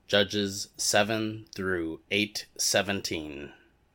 Judges 7 through 8:17.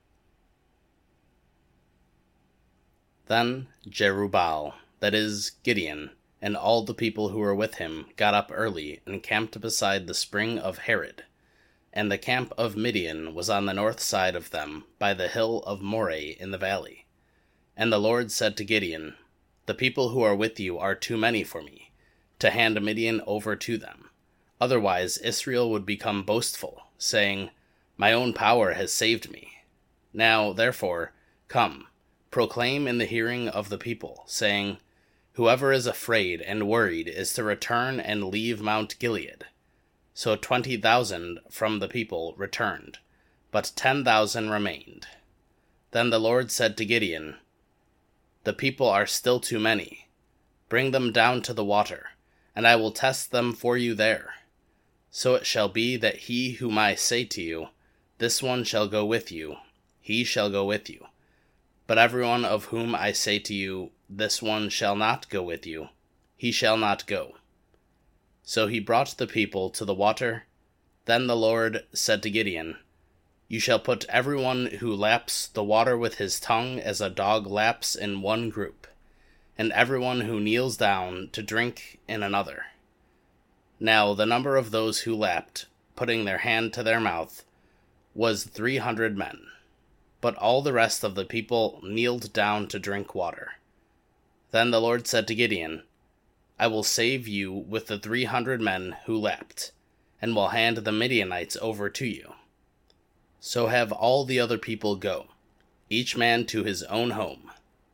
Then Jerubbaal, that is, Gideon, and all the people who were with him got up early and camped beside the spring of Harod. And the camp of Midian was on the north side of them, by the hill of Moreh in the valley. And the Lord said to Gideon, "The people who are with you are too many for me, to hand Midian over to them. Otherwise Israel would become boastful, saying, 'My own power has saved me.' Now, therefore, come, proclaim in the hearing of the people, saying, 'Whoever is afraid and worried is to return and leave Mount Gilead.' So 20,000 from the people returned, but 10,000 remained. Then the Lord said to Gideon, 'The people are still too many. Bring them down to the water, and I will test them for you there. So it shall be that he whom I say to you, "This one shall go with you," he shall go with you. But everyone of whom I say to you, "This one shall not go with you," he shall not go.' So he brought the people to the water. Then the Lord said to Gideon, 'You shall put everyone who laps the water with his tongue as a dog laps in one group, and everyone who kneels down to drink in another.' Now the number of those who lapped, putting their hand to their mouth, was 300 men. But all the rest of the people kneeled down to drink water. Then the Lord said to Gideon, 'I will save you with the 300 men who lapped, and will hand the Midianites over to you. So have all the other people go, each man to his own home.'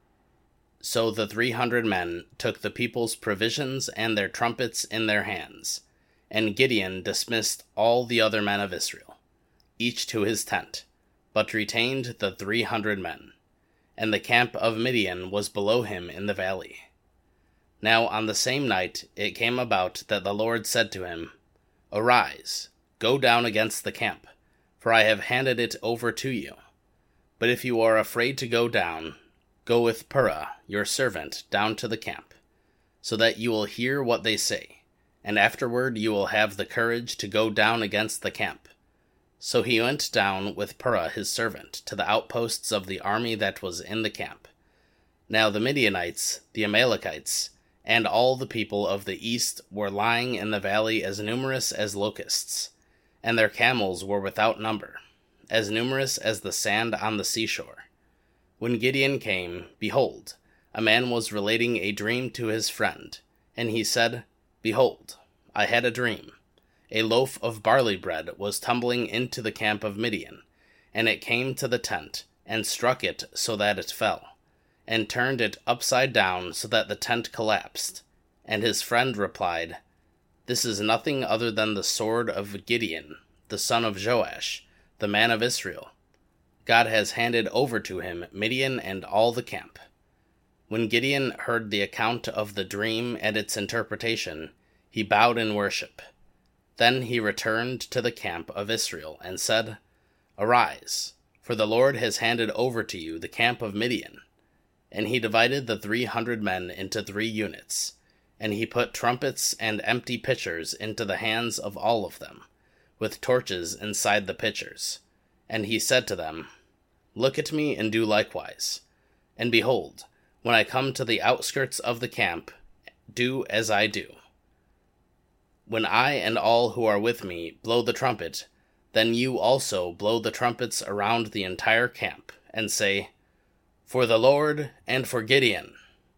So the 300 men took the people's provisions and their trumpets in their hands, and Gideon dismissed all the other men of Israel, each to his tent, but retained the 300 men, and the camp of Midian was below him in the valley. Now on the same night it came about that the Lord said to him, 'Arise, go down against the camp, for I have handed it over to you. But if you are afraid to go down, go with Purah, your servant, down to the camp, so that you will hear what they say, and afterward you will have the courage to go down against the camp.' So he went down with Purah his servant to the outposts of the army that was in the camp. Now the Midianites, the Amalekites, and all the people of the east were lying in the valley as numerous as locusts, and their camels were without number, as numerous as the sand on the seashore. When Gideon came, behold, a man was relating a dream to his friend, and he said, 'Behold, I had a dream. A loaf of barley bread was tumbling into the camp of Midian, and it came to the tent, and struck it so that it fell, and turned it upside down so that the tent collapsed.' And his friend replied, 'This is nothing other than the sword of Gideon, the son of Joash, the man of Israel. God has handed over to him Midian and all the camp.' When Gideon heard the account of the dream and its interpretation, he bowed in worship. Then he returned to the camp of Israel and said, 'Arise, for the Lord has handed over to you the camp of Midian.' And he divided the 300 men into 3 units, and he put trumpets and empty pitchers into the hands of all of them, with torches inside the pitchers. And he said to them, 'Look at me and do likewise. And behold, when I come to the outskirts of the camp, do as I do. When I and all who are with me blow the trumpet, then you also blow the trumpets around the entire camp, and say, "For the Lord and for Gideon."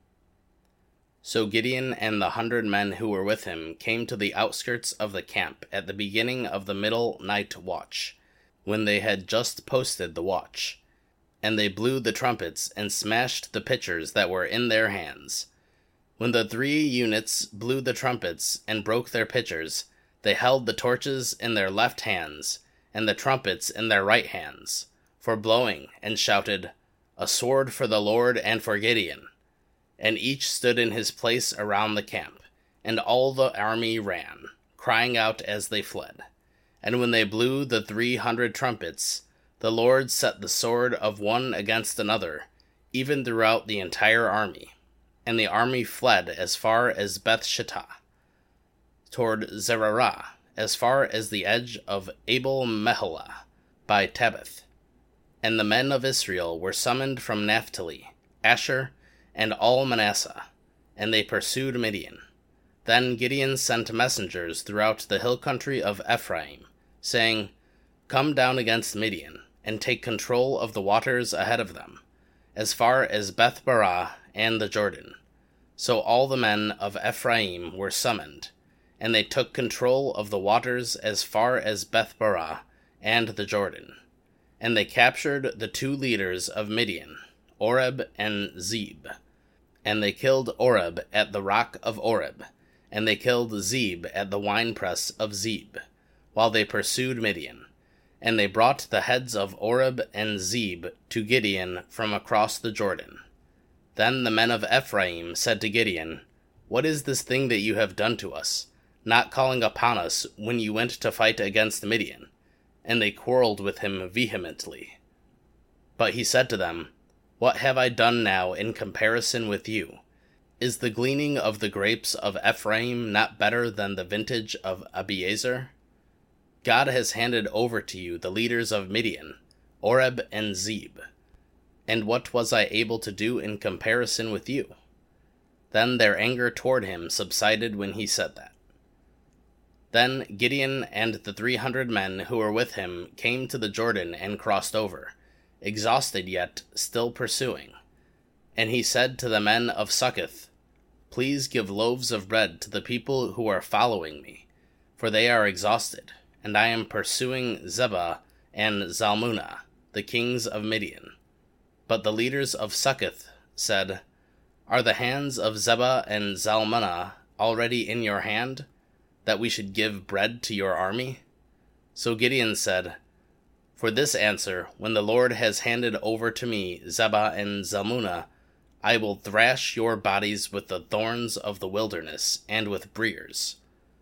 So Gideon and the 100 men who were with him came to the outskirts of the camp at the beginning of the middle night watch, when they had just posted the watch. And they blew the trumpets and smashed the pitchers that were in their hands. When the 3 units blew the trumpets and broke their pitchers, they held the torches in their left hands, and the trumpets in their right hands, for blowing, and shouted, "A sword for the Lord and for Gideon." And each stood in his place around the camp, and all the army ran, crying out as they fled. And when they blew the 300 trumpets, the Lord set the sword of one against another, even throughout the entire army. And the army fled as far as Beth-shittah, toward Zererah, as far as the edge of Abel Meholah by Tabbath. And the men of Israel were summoned from Naphtali, Asher, and all Manasseh, and they pursued Midian. Then Gideon sent messengers throughout the hill country of Ephraim, saying, Come down against Midian, and take control of the waters ahead of them, as far as Beth-barah and the Jordan. So all the men of Ephraim were summoned, and they took control of the waters as far as Beth-barah and the Jordan. And they captured the 2 leaders of Midian, Oreb and Zeb. And they killed Oreb at the rock of Oreb, and they killed Zeb at the winepress of Zeb, while they pursued Midian. And they brought the heads of Oreb and Zeb to Gideon from across the Jordan. Then the men of Ephraim said to Gideon, What is this thing that you have done to us, not calling upon us when you went to fight against Midian? And they quarreled with him vehemently. But he said to them, What have I done now in comparison with you? Is the gleaning of the grapes of Ephraim not better than the vintage of Abiezer? God has handed over to you the leaders of Midian, Oreb and Zeb. And what was I able to do in comparison with you? Then their anger toward him subsided when he said that. Then Gideon and the 300 men who were with him came to the Jordan and crossed over, exhausted yet still pursuing. And he said to the men of Succoth, Please give loaves of bread to the people who are following me, for they are exhausted, and I am pursuing Zebah and Zalmunna, the kings of Midian. But the leaders of Succoth said, Are the hands of Zebah and Zalmunna already in your hand, that we should give bread to your army? So Gideon said, For this answer, when the Lord has handed over to me Zebah and Zalmunna, I will thrash your bodies with the thorns of the wilderness and with briers.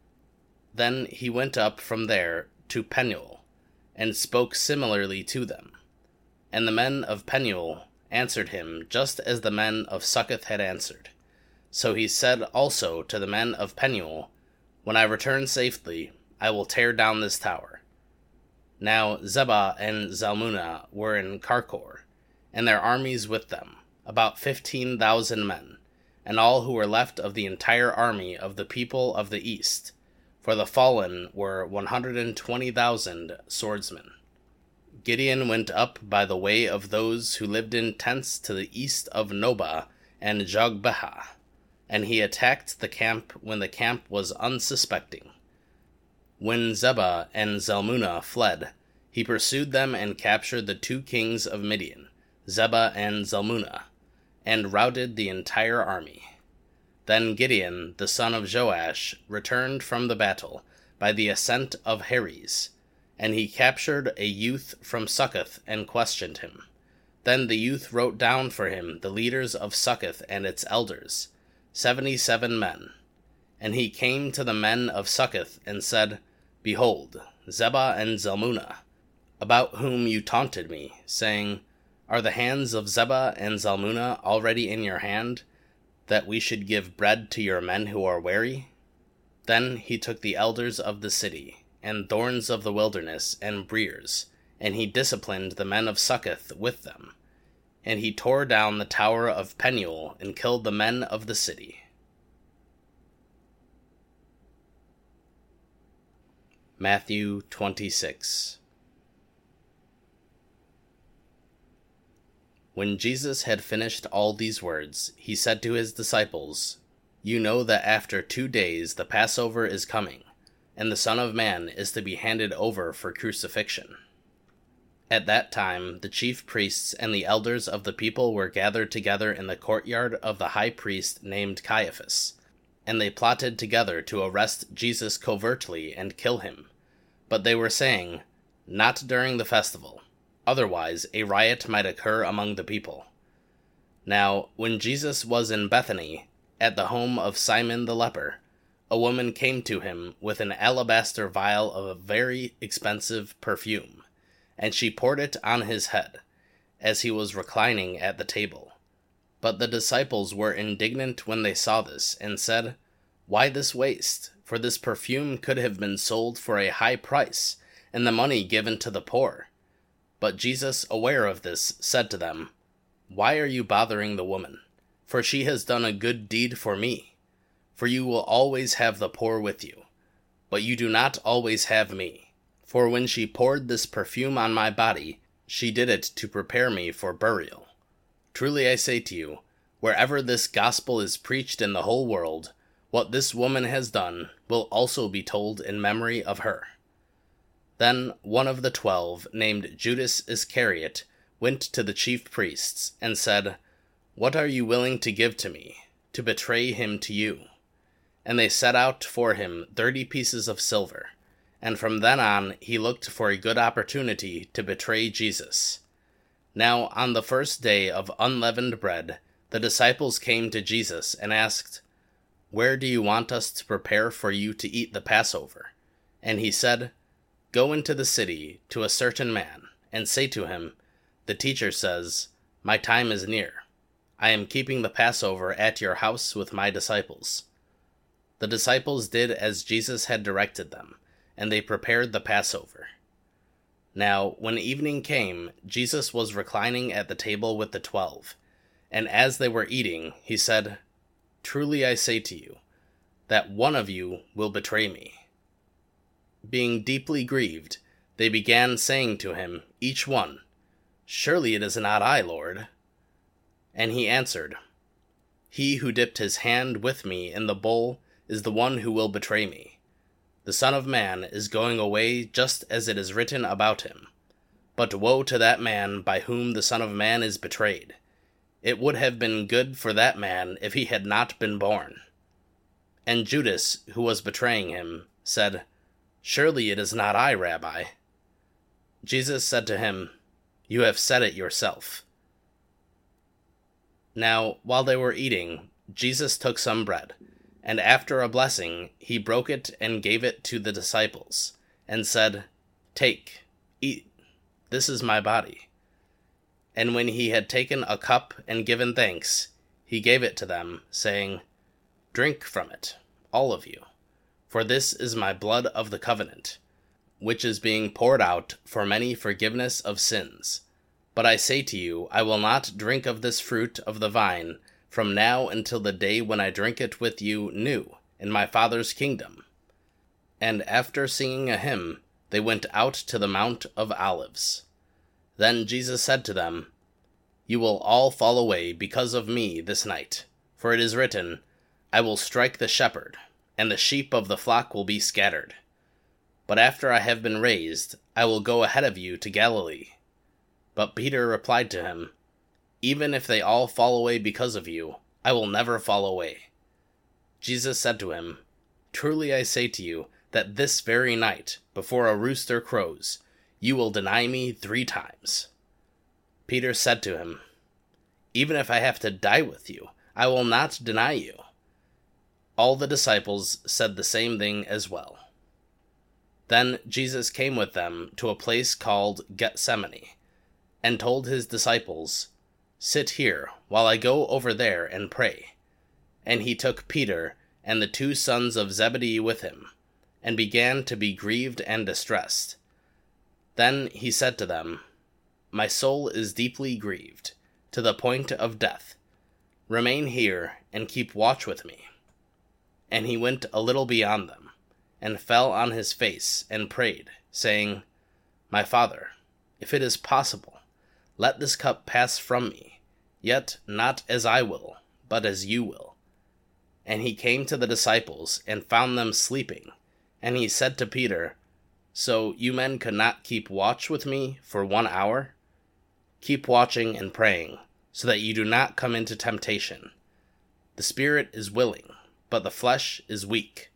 Then he went up from there to Penuel, and spoke similarly to them. And the men of Penuel answered him just as the men of Succoth had answered. So he said also to the men of Penuel, When I return safely, I will tear down this tower. Now Zebah and Zalmunna were in Karkor, and their armies with them, about 15,000 men, and all who were left of the entire army of the people of the east, for the fallen were 120,000 swordsmen. Gideon went up by the way of those who lived in tents to the east of Nobah and Jogbehah, and he attacked the camp when the camp was unsuspecting. When Zebah and Zalmunna fled, he pursued them and captured the 2 kings of Midian, Zebah and Zalmunna, and routed the entire army. Then Gideon, the son of Joash, returned from the battle by the ascent of Heres, and he captured a youth from Succoth and questioned him. Then the youth wrote down for him the leaders of Succoth and its elders, 77 men. And he came to the men of Succoth and said, Behold, Zebah and Zalmunna, about whom you taunted me, saying, Are the hands of Zebah and Zalmunna already in your hand, that we should give bread to your men who are weary? Then he took the elders of the city, and thorns of the wilderness, and briers, and he disciplined the men of Succoth with them. And he tore down the tower of Penuel, and killed the men of the city. Matthew 26. When Jesus had finished all these words, he said to his disciples, You know that after 2 days the Passover is coming, and the Son of Man is to be handed over for crucifixion. At that time the chief priests and the elders of the people were gathered together in the courtyard of the high priest named Caiaphas, and they plotted together to arrest Jesus covertly and kill him. But they were saying, Not during the festival. Otherwise, a riot might occur among the people. Now, when Jesus was in Bethany, at the home of Simon the leper, a woman came to him with an alabaster vial of a very expensive perfume, and she poured it on his head, as he was reclining at the table. But the disciples were indignant when they saw this, and said, Why this waste? for this perfume could have been sold for a high price, and the money given to the poor." But Jesus, aware of this, said to them, "Why are you bothering the woman? For she has done a good deed for me. For you will always have the poor with you, but you do not always have me. For when she poured this perfume on my body, she did it to prepare me for burial. Truly I say to you, wherever this gospel is preached in the whole world, what this woman has done will also be told in memory of her." Then one of the 12, named Judas Iscariot, went to the chief priests and said, "What are you willing to give to me, to betray him to you?" And they set out for him 30 pieces of silver. And from then on he looked for a good opportunity to betray Jesus. Now on the first day of unleavened bread, the disciples came to Jesus and asked, "Where do you want us to prepare for you to eat the Passover?" And he said, "Go into the city to a certain man, and say to him, 'The teacher says, my time is near. I am keeping the Passover at your house with my disciples.'" The disciples did as Jesus had directed them, and they prepared the Passover. Now, when evening came, Jesus was reclining at the table with the 12, and as they were eating, he said, "Truly I say to you, that one of you will betray me." Being deeply grieved, they began saying to him, each one, "Surely it is not I, Lord." And he answered, "He who dipped his hand with me in the bowl is the one who will betray me. The Son of Man is going away just as it is written about him. But woe to that man by whom the Son of Man is betrayed. It would have been good for that man if he had not been born." And Judas, who was betraying him, said, "Surely it is not I, Rabbi." Jesus said to him, "You have said it yourself." Now, while they were eating, Jesus took some bread, and after a blessing, he broke it and gave it to the disciples, and said, "Take, eat, this is my body." And when he had taken a cup and given thanks, he gave it to them, saying, "Drink from it, all of you, for this is my blood of the covenant, which is being poured out for many forgiveness of sins. But I say to you, I will not drink of this fruit of the vine from now until the day when I drink it with you new in my Father's kingdom." And after singing a hymn, they went out to the Mount of Olives. Then Jesus said to them, "You will all fall away because of me this night, for it is written, 'I will strike the shepherd, and the sheep of the flock will be scattered.' But after I have been raised, I will go ahead of you to Galilee." But Peter replied to him, "Even if they all fall away because of you, I will never fall away." Jesus said to him, "Truly I say to you, that this very night, before a rooster crows, you will deny me 3 times. Peter said to him, "Even if I have to die with you, I will not deny you." All the disciples said the same thing as well. Then Jesus came with them to a place called Gethsemane, and told his disciples, "Sit here, while I go over there and pray." And he took Peter and the 2 sons of Zebedee with him, and began to be grieved and distressed. Then he said to them, "My soul is deeply grieved, to the point of death. Remain here, and keep watch with me." And he went a little beyond them, and fell on his face, and prayed, saying, "My Father, if it is possible, let this cup pass from me, yet not as I will, but as you will." And he came to the disciples, and found them sleeping. And he said to Peter, "So you men could not keep watch with me for 1 hour? Keep watching and praying, so that you do not come into temptation. The spirit is willing, but the flesh is weak."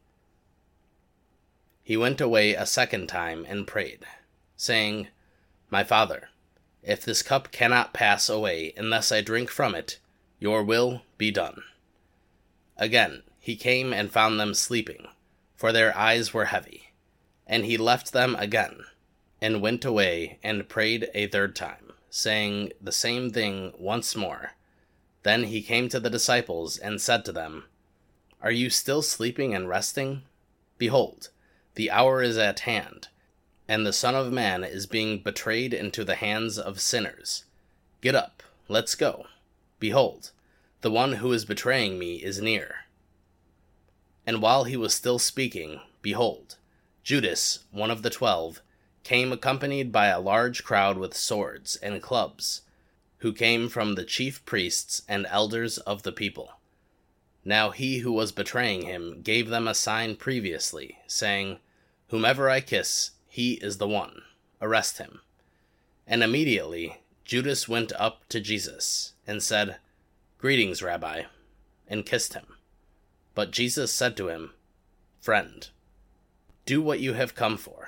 He went away a second time and prayed, saying, "My Father, if this cup cannot pass away unless I drink from it, your will be done." Again he came and found them sleeping, for their eyes were heavy. And he left them again, and went away and prayed a 3rd time, saying the same thing once more. Then he came to the disciples and said to them, "Are you still sleeping and resting? Behold, the hour is at hand, and the Son of Man is being betrayed into the hands of sinners. Get up, let's go. Behold, the one who is betraying me is near. And while he was still speaking, behold, Judas, one of the 12, came accompanied by a large crowd with swords and clubs, who came from the chief priests and elders of the people. Now he who was betraying him gave them a sign previously, saying, Whomever I kiss, he is the one. Arrest him. And immediately Judas went up to Jesus, and said, Greetings, Rabbi, and kissed him. But Jesus said to him, Friend, do what you have come for.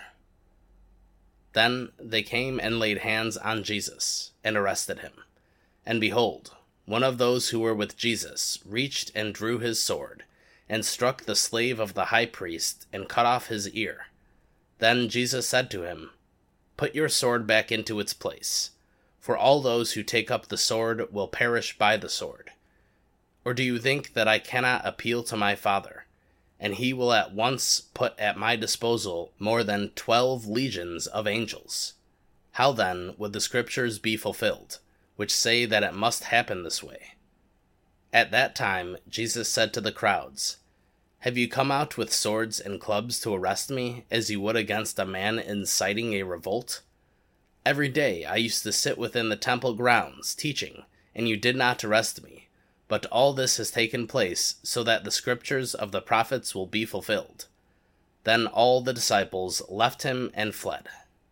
Then they came and laid hands on Jesus, and arrested him. And behold, one of those who were with Jesus reached and drew his sword, and struck the slave of the high priest, and cut off his ear. Then Jesus said to him, Put your sword back into its place, for all those who take up the sword will perish by the sword. Or do you think that I cannot appeal to my Father, and he will at once put at my disposal more than 12 legions of angels? How then would the Scriptures be fulfilled, which say that it must happen this way? At that time Jesus said to the crowds, Have you come out with swords and clubs to arrest me, as you would against a man inciting a revolt? Every day I used to sit within the temple grounds, teaching, and you did not arrest me. But all this has taken place so that the Scriptures of the prophets will be fulfilled. Then all the disciples left him and fled.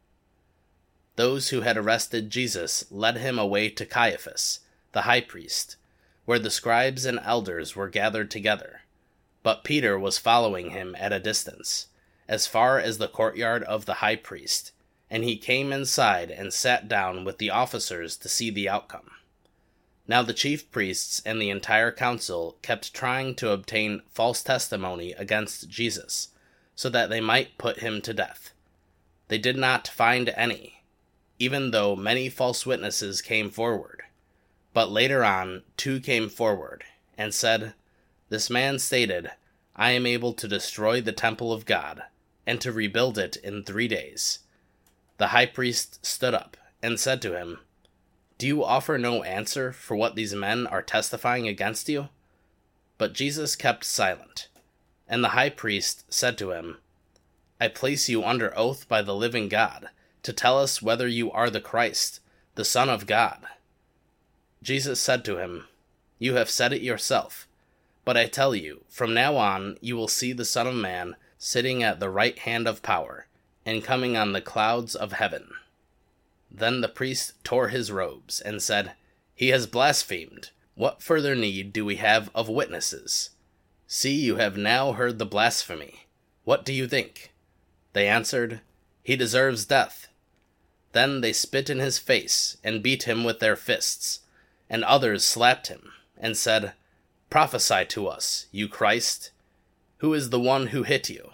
Those who had arrested Jesus led him away to Caiaphas, the high priest, where the scribes and elders were gathered together. But Peter was following him at a distance, as far as the courtyard of the high priest, and he came inside and sat down with the officers to see the outcome. Now the chief priests and the entire council kept trying to obtain false testimony against Jesus, so that they might put him to death. They did not find any, even though many false witnesses came forward. But later on 2 came forward, and said, This man stated, I am able to destroy the temple of God, and to rebuild it in 3 days. The high priest stood up, and said to him, Do you offer no answer for what these men are testifying against you? But Jesus kept silent. And the high priest said to him, I place you under oath by the living God, to tell us whether you are the Christ, the Son of God. Jesus said to him, You have said it yourself. But I tell you, from now on you will see the Son of Man sitting at the right hand of power, and coming on the clouds of heaven. Then the priest tore his robes, and said, He has blasphemed. What further need do we have of witnesses? See, you have now heard the blasphemy. What do you think? They answered, He deserves death. Then they spit in his face, and beat him with their fists. And others slapped him, and said, Prophesy to us, you Christ. Who is the one who hit you?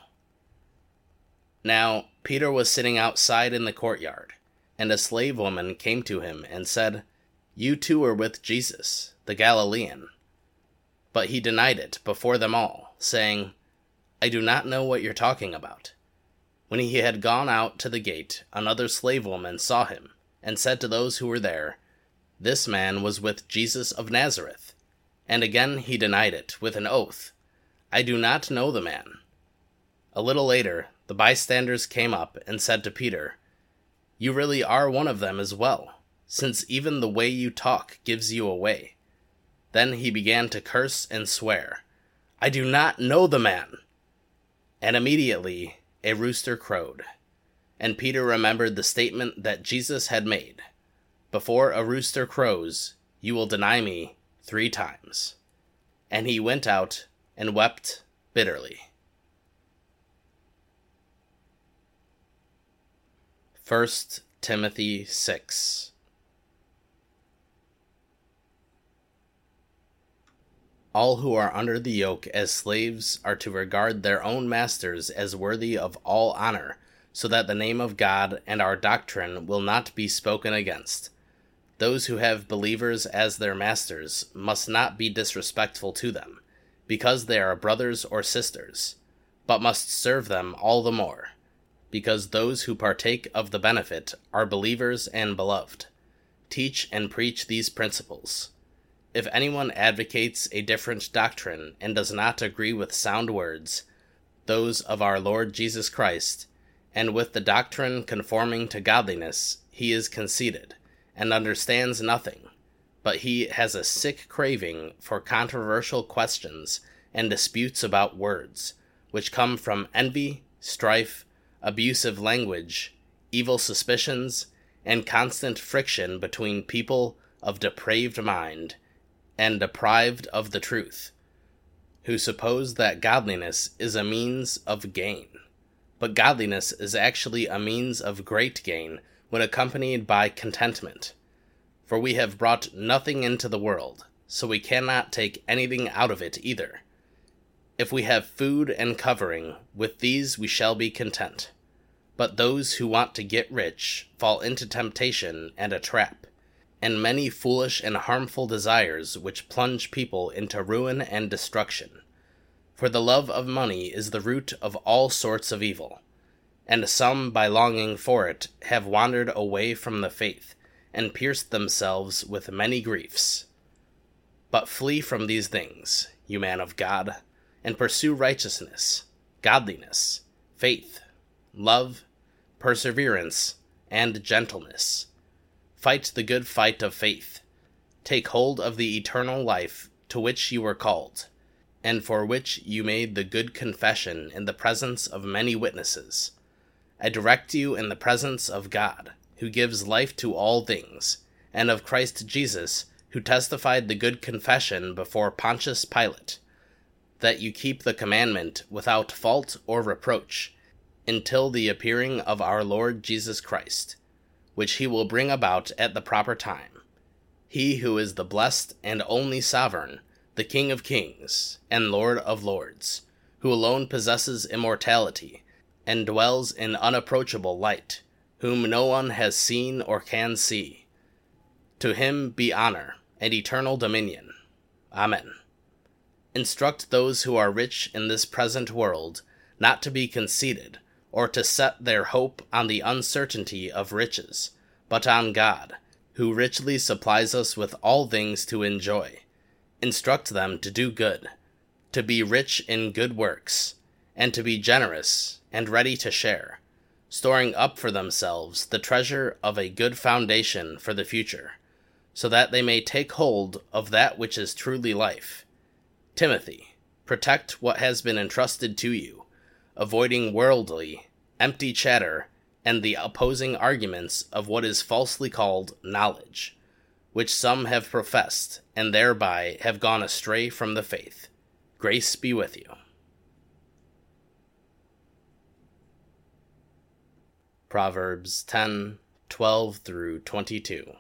Now Peter was sitting outside in the courtyard, and a slave woman came to him and said, You too are with Jesus, the Galilean. But he denied it before them all, saying, I do not know what you're talking about. When he had gone out to the gate, another slave woman saw him, and said to those who were there, This man was with Jesus of Nazareth. And again he denied it with an oath, I do not know the man. A little later, the bystanders came up and said to Peter, You really are one of them as well, since even the way you talk gives you away. Then he began to curse and swear, I do not know the man. And immediately a rooster crowed. And Peter remembered the statement that Jesus had made, Before a rooster crows, you will deny me 3 times. And he went out and wept bitterly. 1 Timothy 6. All who are under the yoke as slaves are to regard their own masters as worthy of all honor, so that the name of God and our doctrine will not be spoken against. Those who have believers as their masters must not be disrespectful to them, because they are brothers or sisters, but must serve them all the more, because those who partake of the benefit are believers and beloved. Teach and preach these principles. If anyone advocates a different doctrine and does not agree with sound words, those of our Lord Jesus Christ, and with the doctrine conforming to godliness, he is conceited, and understands nothing, but he has a sick craving for controversial questions and disputes about words, which come from envy, strife, abusive language, evil suspicions, and constant friction between people of depraved mind and deprived of the truth, who suppose that godliness is a means of gain. But godliness is actually a means of great gain when accompanied by contentment. For we have brought nothing into the world, so we cannot take anything out of it either. If we have food and covering, with these we shall be content. But those who want to get rich fall into temptation and a trap, and many foolish and harmful desires which plunge people into ruin and destruction. For the love of money is the root of all sorts of evil, and some by longing for it have wandered away from the faith, and pierced themselves with many griefs. But flee from these things, you man of God, and pursue righteousness, godliness, faith, love, perseverance, and gentleness. Fight the good fight of faith. Take hold of the eternal life to which you were called, and for which you made the good confession in the presence of many witnesses. I direct you in the presence of God, who gives life to all things, and of Christ Jesus, who testified the good confession before Pontius Pilate, that you keep the commandment without fault or reproach, until the appearing of our Lord Jesus Christ, which he will bring about at the proper time. He who is the blessed and only sovereign, the King of kings, and Lord of lords, who alone possesses immortality, and dwells in unapproachable light, whom no one has seen or can see. To him be honor and eternal dominion. Amen. Instruct those who are rich in this present world not to be conceited, or to set their hope on the uncertainty of riches, but on God, who richly supplies us with all things to enjoy. Instruct them to do good, to be rich in good works, and to be generous and ready to share, storing up for themselves the treasure of a good foundation for the future, so that they may take hold of that which is truly life. Timothy, protect what has been entrusted to you, avoiding worldly, empty chatter and the opposing arguments of what is falsely called knowledge, which some have professed, and thereby have gone astray from the faith. Grace be with you. Proverbs 10:12 through 22.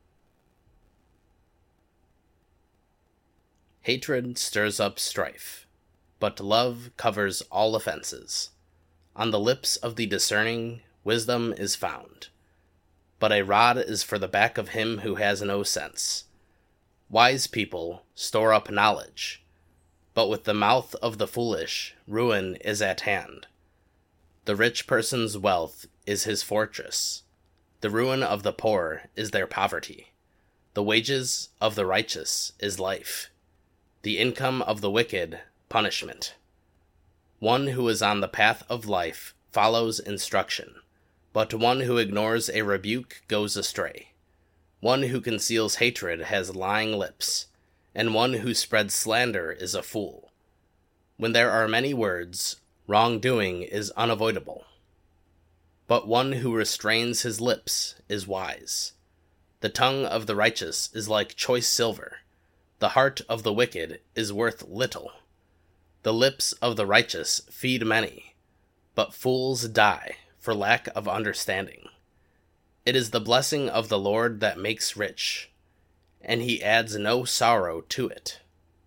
Hatred stirs up strife, but love covers all offenses. On the lips of the discerning, wisdom is found, but a rod is for the back of him who has no sense. Wise people store up knowledge, but with the mouth of the foolish, ruin is at hand. The rich person's wealth is his fortress. The ruin of the poor is their poverty. The wages of the righteous is life. The income of the wicked, punishment. One who is on the path of life follows instruction, but one who ignores a rebuke goes astray. One who conceals hatred has lying lips, and one who spreads slander is a fool. When there are many words, wrongdoing is unavoidable. But one who restrains his lips is wise. The tongue of the righteous is like choice silver. The heart of the wicked is worth little. The lips of the righteous feed many, but fools die for lack of understanding. It is the blessing of the Lord that makes rich, and he adds no sorrow to it.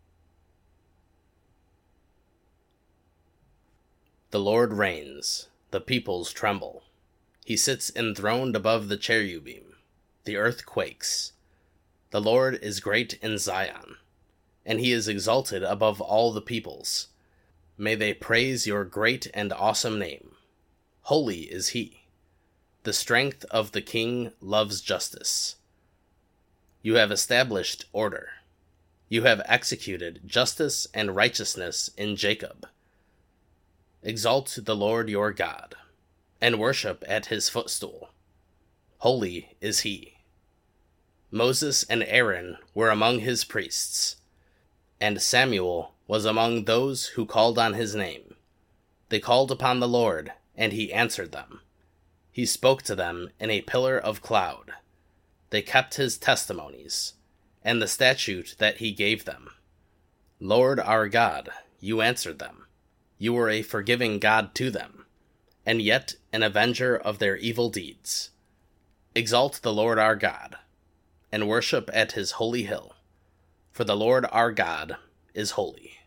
The Lord reigns, the peoples tremble. He sits enthroned above the cherubim. The earth quakes. The Lord is great in Zion, and he is exalted above all the peoples. may they praise your great and awesome name. Holy is he. The strength of the king loves justice. You have established order. You have executed justice and righteousness in Jacob. Exalt the Lord your God, and worship at his footstool. Holy is he. Moses and Aaron were among his priests, and Samuel was among those who called on his name. They called upon the Lord, and he answered them. He spoke to them in a pillar of cloud. They kept his testimonies, and the statute that he gave them. Lord our God, you answered them. You were a forgiving God to them, and yet an avenger of their evil deeds. Exalt the Lord our God, and worship at his holy hill, for the Lord our God is holy.